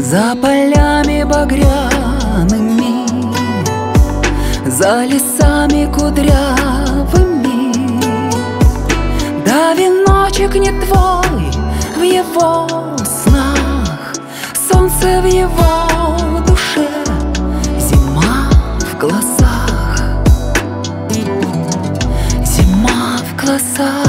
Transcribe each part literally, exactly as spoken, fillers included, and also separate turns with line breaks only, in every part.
За полями багряными, за лесами кудрявыми. Да веночек не твой в его снах, солнце в его душе, зима в глазах, зима в глазах.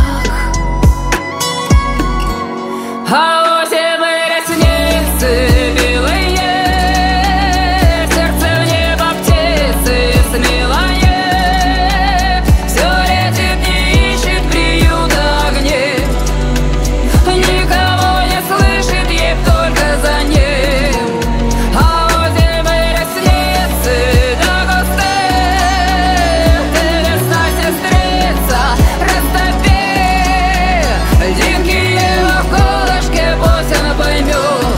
А осень и ресницы белые, сердце в небо птицы смелое, все летит, не ищет приюта огней, никого не слышит, ей только за ним. А осень и ресницы до густых, ты весна, сестрица, растопи льдинки его колышки, пусть она поймет.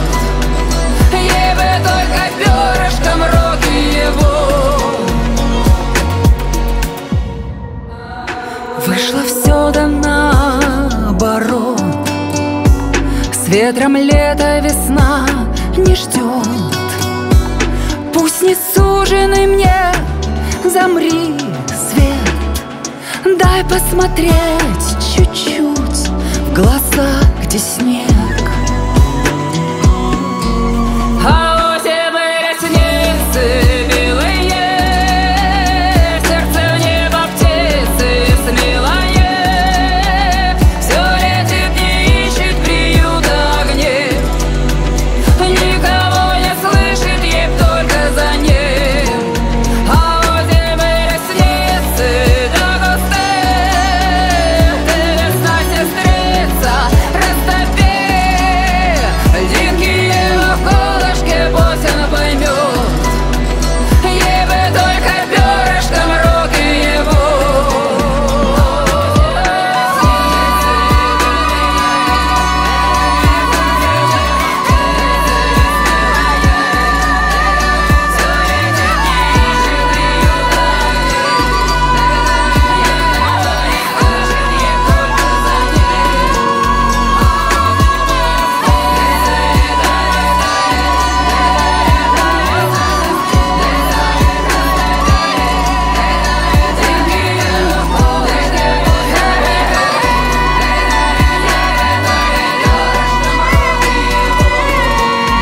Ей бы только перышком руки его. Вышло все да наоборот, с ветром лето весна не ждет. Пусть не суженый мне, замри, свет, дай посмотреть чуть-чуть в глаза, где снег. А осень и ресницы белые, сердце в небо птицы смелое, все летит, не ищет приюта огней, никого не слышит, ей только за ним. А осень и ресницы до густых, ты весна, сестрица, растопи льдинки его колышки, пусть она поймет. Ей бы только перышком руки его.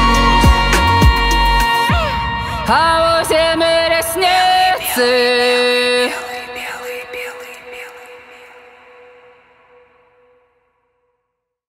А осень и ресницы